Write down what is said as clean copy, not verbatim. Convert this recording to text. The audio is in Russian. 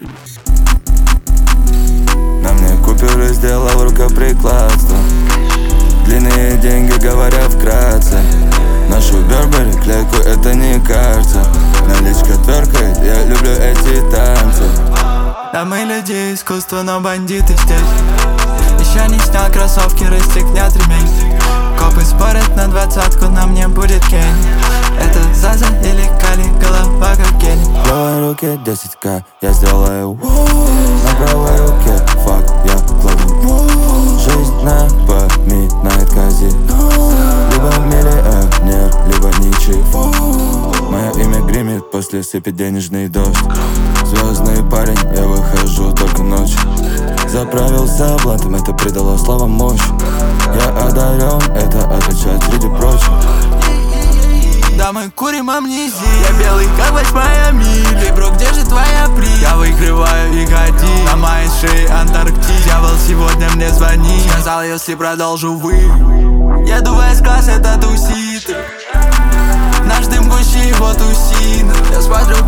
На мне купюры сделал рукоприкладство. Длинные деньги, говоря вкратце. Ношу Бербери, клейку, это не кажется. Наличка тверкает, я люблю эти танцы. Да мы люди искусства, но бандиты здесь. Еще не снял кроссовки, расстегнят ремень. Копы спорят на 20-ку, на мне будет Кень. Это Заза или Кали, голова как гель. В правой руке 10к, я сделаю на правой руке фак, я кладу. Жизнь напоминает казино. Либо миллионер, либо ничего. Мое имя гремит, после сыпет денежный дождь. Звездный парень, я выхожу только ночью. Заправился блатом, это придало словам мощь. Я одарен, это отличает среди прочих. Да мы курим амнезию. Я белый, как 8-я миля. Эй, бро, где же твоя при? Я выигрываю и ходи на моей шее Антарктиде. Дьявол сегодня мне звонит, сказал, если продолжу вы. Еду в S-класс, это тусит. Наш дым гуще его тусин. Я смотрю